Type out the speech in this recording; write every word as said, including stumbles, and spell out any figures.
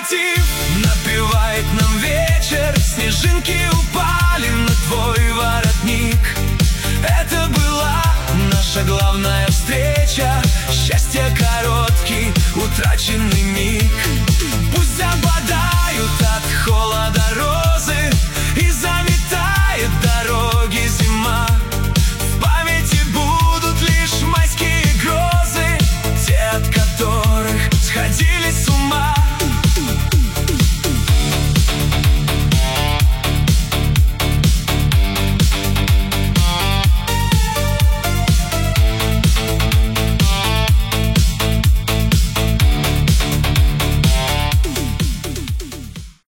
мотив напевает нам вечер. Снежинки упали на твой воротник. Это была наша главная встреча. Счастье короткий, утраченный миг. Пусть забавно